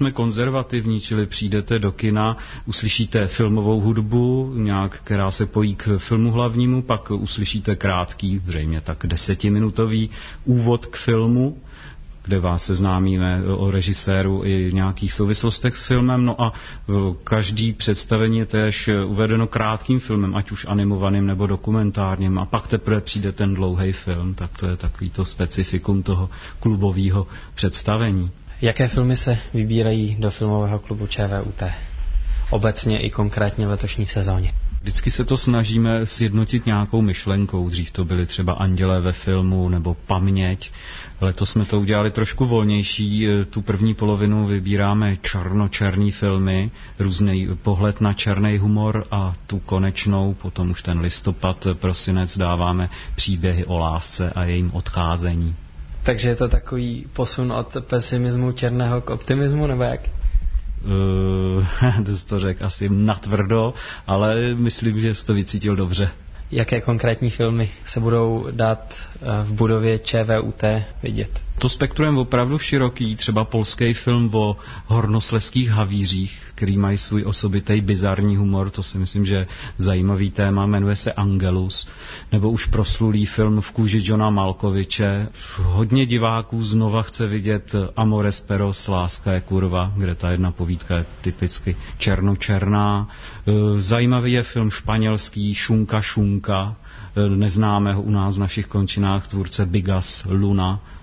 jsme konzervativní, čili přijdete do kina, uslyšíte filmovou hudbu, nějak, která se pojí k filmu hlavnímu, pak uslyšíte krátký, zřejmě tak 10minutový úvod k filmu, kde vás seznámíme o režiséru i nějakých souvislostech s filmem, no a každý představení je též uvedeno krátkým filmem, ať už animovaným nebo dokumentárním, a pak teprve přijde ten dlouhý film, tak to je takový to specifikum toho klubového představení. Jaké filmy se vybírají do filmového klubu ČVUT? Obecně i konkrétně v letošní sezóně. Vždycky se to snažíme sjednotit nějakou myšlenkou. Dřív to byly třeba Andělé ve filmu nebo Paměť. Letos jsme to udělali trošku volnější. Tu první polovinu vybíráme černočerný filmy, různý pohled na černý humor, a tu konečnou, potom už ten listopad, prosinec, dáváme příběhy o lásce a jejím odcházení. Takže je to takový posun od pesimismu černého k optimismu, nebo jak? To jsi to řekl asi natvrdo, ale myslím, že jsi to vycítil dobře. Jaké konkrétní filmy se budou dát v budově ČVUT vidět? To spektrum je opravdu široký, třeba polský film o hornoslezských havířích, který mají svůj osobitý bizarní humor, to si myslím, že je zajímavý téma, jmenuje se Angelus, nebo už proslulý film V kůži Johna Malkoviče. Hodně diváků znova chce vidět Amores Perros, Láska je kurva, kde ta jedna povídka je typicky černočerná. Zajímavý je film španělský Šunka, neznámého u nás v našich končinách tvůrce Bigas Luna,